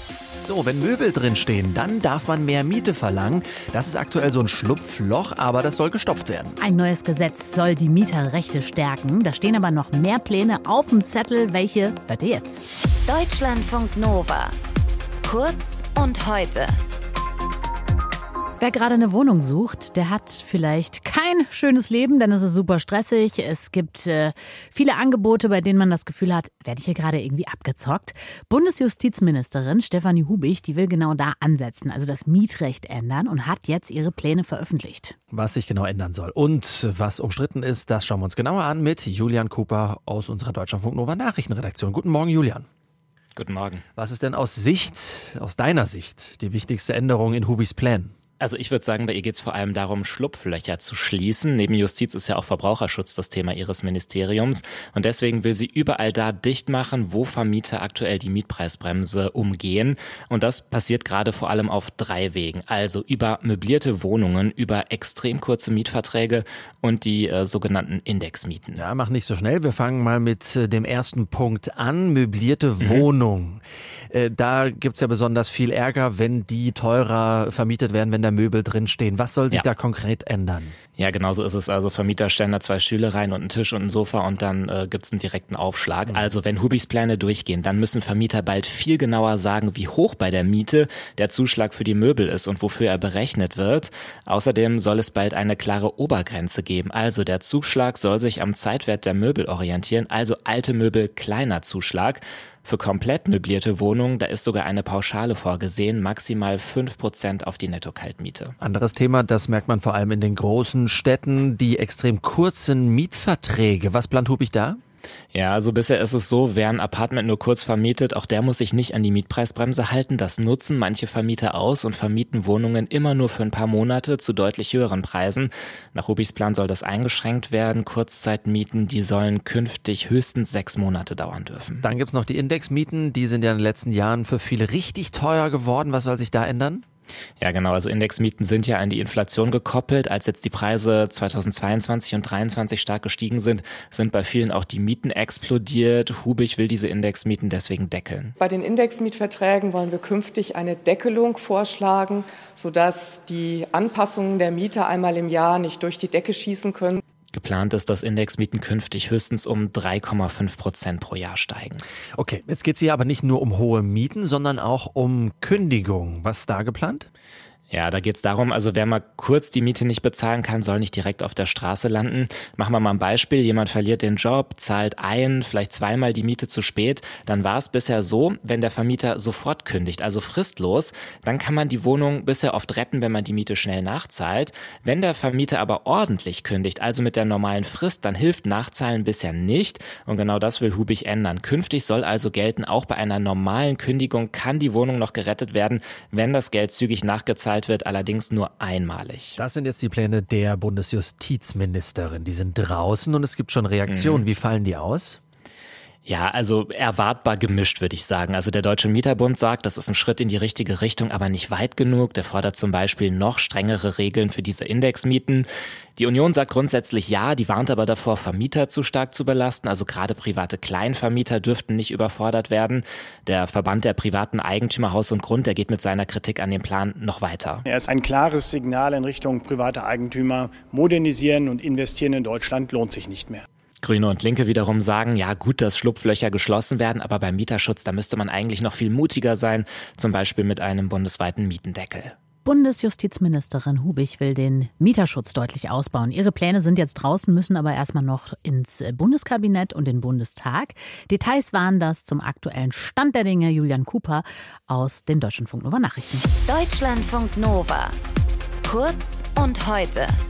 So, wenn Möbel drinstehen, dann darf man mehr Miete verlangen. Das ist aktuell so ein Schlupfloch, aber das soll gestopft werden. Ein neues Gesetz soll die Mieterrechte stärken. Da stehen aber noch mehr Pläne auf dem Zettel. Welche hört ihr jetzt? Deutschlandfunk Nova. Kurz und heute. Wer gerade eine Wohnung sucht, der hat vielleicht kein schönes Leben, denn es ist super stressig. Es gibt viele Angebote, bei denen man das Gefühl hat, werde ich hier gerade irgendwie abgezockt. Bundesjustizministerin Stefanie Hubich, die will genau da ansetzen, also das Mietrecht ändern und hat jetzt ihre Pläne veröffentlicht. Was sich genau ändern soll und was umstritten ist, das schauen wir uns genauer an mit Julian Cooper aus unserer Deutschlandfunk Nova Nachrichtenredaktion. Guten Morgen, Julian. Guten Morgen. Was ist denn aus deiner Sicht, die wichtigste Änderung in Hubichs Plänen? Also ich würde sagen, bei ihr geht es vor allem darum, Schlupflöcher zu schließen. Neben Justiz ist ja auch Verbraucherschutz das Thema ihres Ministeriums. Und deswegen will sie überall da dicht machen, wo Vermieter aktuell die Mietpreisbremse umgehen. Und das passiert gerade vor allem auf 3 Wegen. Also über möblierte Wohnungen, über extrem kurze Mietverträge und die sogenannten Indexmieten. Ja, mach nicht so schnell. Wir fangen mal mit dem ersten Punkt an. Möblierte Wohnungen. Da gibt's ja besonders viel Ärger, wenn die teurer vermietet werden, wenn da Möbel drinstehen. Was soll sich da konkret ändern? Ja, genau so ist es. Also Vermieter stellen da 2 Stühle rein und einen Tisch und ein Sofa und dann gibt's einen direkten Aufschlag. Also wenn Hubichs Pläne durchgehen, dann müssen Vermieter bald viel genauer sagen, wie hoch bei der Miete der Zuschlag für die Möbel ist und wofür er berechnet wird. Außerdem soll es bald eine klare Obergrenze geben. Also der Zuschlag soll sich am Zeitwert der Möbel orientieren, also alte Möbel kleiner Zuschlag. Für komplett möblierte Wohnungen, da ist sogar eine Pauschale vorgesehen, maximal 5% auf die Netto-Kaltmiete. Anderes Thema, das merkt man vor allem in den großen Städten, die extrem kurzen Mietverträge. Was plant Hubich da? Ja, also bisher ist es so, wer ein Apartment nur kurz vermietet, auch der muss sich nicht an die Mietpreisbremse halten. Das nutzen manche Vermieter aus und vermieten Wohnungen immer nur für ein paar Monate zu deutlich höheren Preisen. Nach Hubichs Plan soll das eingeschränkt werden. Kurzzeitmieten, die sollen künftig höchstens 6 Monate dauern dürfen. Dann gibt's noch die Indexmieten, die sind ja in den letzten Jahren für viele richtig teuer geworden. Was soll sich da ändern? Ja, genau. Also Indexmieten sind ja an die Inflation gekoppelt. Als jetzt die Preise 2022 und 2023 stark gestiegen sind, sind bei vielen auch die Mieten explodiert. Hubich will diese Indexmieten deswegen deckeln. Bei den Indexmietverträgen wollen wir künftig eine Deckelung vorschlagen, sodass die Anpassungen der Mieter einmal im Jahr nicht durch die Decke schießen können. Geplant ist, dass Indexmieten künftig höchstens um 3,5% pro Jahr steigen. Okay, jetzt geht's hier aber nicht nur um hohe Mieten, sondern auch um Kündigung. Was ist da geplant? Ja, da geht's darum, also wer mal kurz die Miete nicht bezahlen kann, soll nicht direkt auf der Straße landen. Machen wir mal ein Beispiel. Jemand verliert den Job, zahlt vielleicht 2-mal die Miete zu spät. Dann war es bisher so, wenn der Vermieter sofort kündigt, also fristlos, dann kann man die Wohnung bisher oft retten, wenn man die Miete schnell nachzahlt. Wenn der Vermieter aber ordentlich kündigt, also mit der normalen Frist, dann hilft Nachzahlen bisher nicht. Und genau das will Hubich ändern. Künftig soll also gelten, auch bei einer normalen Kündigung kann die Wohnung noch gerettet werden, wenn das Geld zügig nachgezahlt wird, allerdings nur einmalig. Das sind jetzt die Pläne der Bundesjustizministerin. Die sind draußen und es gibt schon Reaktionen. Wie fallen die aus? Ja, also erwartbar gemischt, würde ich sagen. Also der Deutsche Mieterbund sagt, das ist ein Schritt in die richtige Richtung, aber nicht weit genug. Der fordert zum Beispiel noch strengere Regeln für diese Indexmieten. Die Union sagt grundsätzlich ja, die warnt aber davor, Vermieter zu stark zu belasten. Also gerade private Kleinvermieter dürften nicht überfordert werden. Der Verband der privaten Eigentümer Haus und Grund, der geht mit seiner Kritik an dem Plan noch weiter. Er ist ein klares Signal in Richtung private Eigentümer. Modernisieren und investieren in Deutschland lohnt sich nicht mehr. Grüne und Linke wiederum sagen, ja gut, dass Schlupflöcher geschlossen werden, aber beim Mieterschutz, da müsste man eigentlich noch viel mutiger sein, zum Beispiel mit einem bundesweiten Mietendeckel. Bundesjustizministerin Hubich will den Mieterschutz deutlich ausbauen. Ihre Pläne sind jetzt draußen, müssen aber erstmal noch ins Bundeskabinett und den Bundestag. Details waren das zum aktuellen Stand der Dinge. Julian Cooper aus den Deutschlandfunk Nova Nachrichten. Deutschlandfunk Nova. Kurz und heute.